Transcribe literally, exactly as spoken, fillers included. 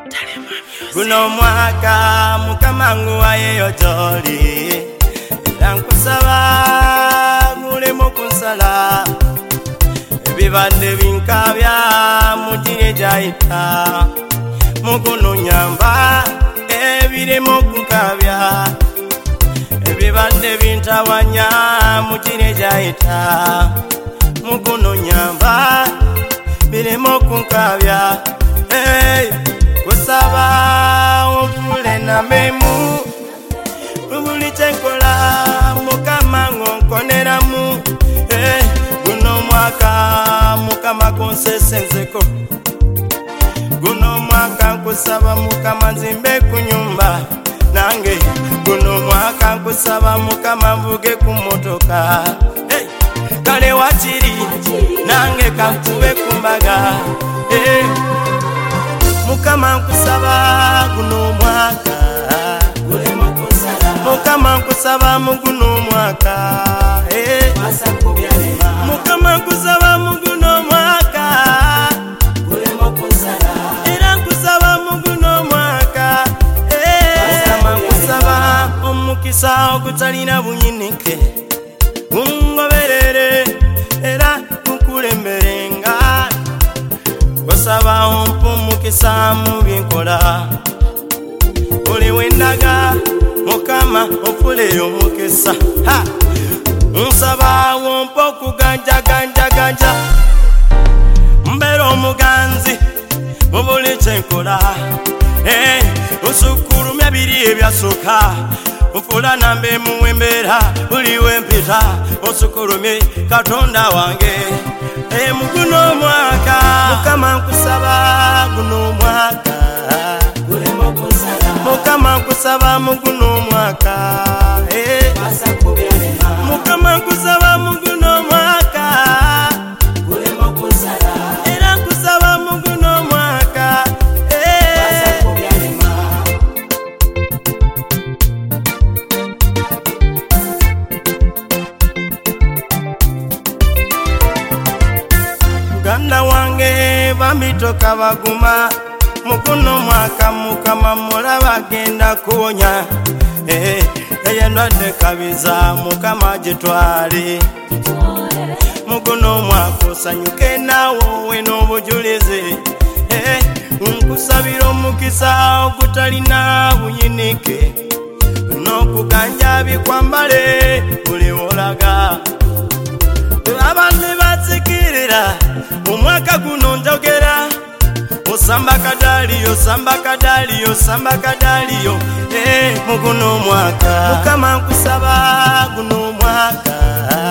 Guno mwaka mukama nguwayeyo gy'oli era nkusaba ngulemu kunsala ebibadde binkabya mu giri egyayita mu guno nyamba ebiremu okunkabya ebibadde bintawanya mu giri egyayita mu guno nyamba biremu okunkabya hey. Kusaba onfule na memu buli kyenkola mukama ngonkoneramu eh, guno mwaka mukama kunsesenzeko guno mwaka nkusaba mukama nzimbe ku nyumba nange guno mwaka nkusaba mukama mvuge ku motoka hey. Kale wakiri nange kankube ku mbaga hey. Mukama nkusaba guno mwaka Mukama nkusaba mu guno mwaka eh. Mukama nkusaba mu guno mwaka era nkusaba mu guno mwaka eh. Mukama nkusaba omukisa ogutalina bunyinike ungoberere era nkulemberenga Kusaba ompumukisa mu binkola oli wendaga mukama ofule omukisa ha nsaba wompo kuganja ganja ganja mbero omuganzi mu buli kyenkola eh usukurumya biri ebyasooka ufula nambe muwembera buli wempita usukurumye katonda wange eh muguno mwaka mukama nkusaba guno mwaka Mukama nkusaba mu guno mwaka eh. Mukama nkusaba mu guno mwaka era nkusaba mu guno mwaka eh. Muganda wange bamitoka baguma muguno mwaka mukama mulaba genda kuwonya eh eyendwadde kabiza mukama gitwale muguno mwaka osanyuke nawo n'obujulizi eh nkusabira omukisa ogutalina bunyinike n'okuganja bikwambale buli wolaga abantu batsikirira omwaka guno njogera Osamba kadaliyo, samba kadaliyo, samba kadaliyo eh, muguno mwaka Mukama nkusaba guno mwaka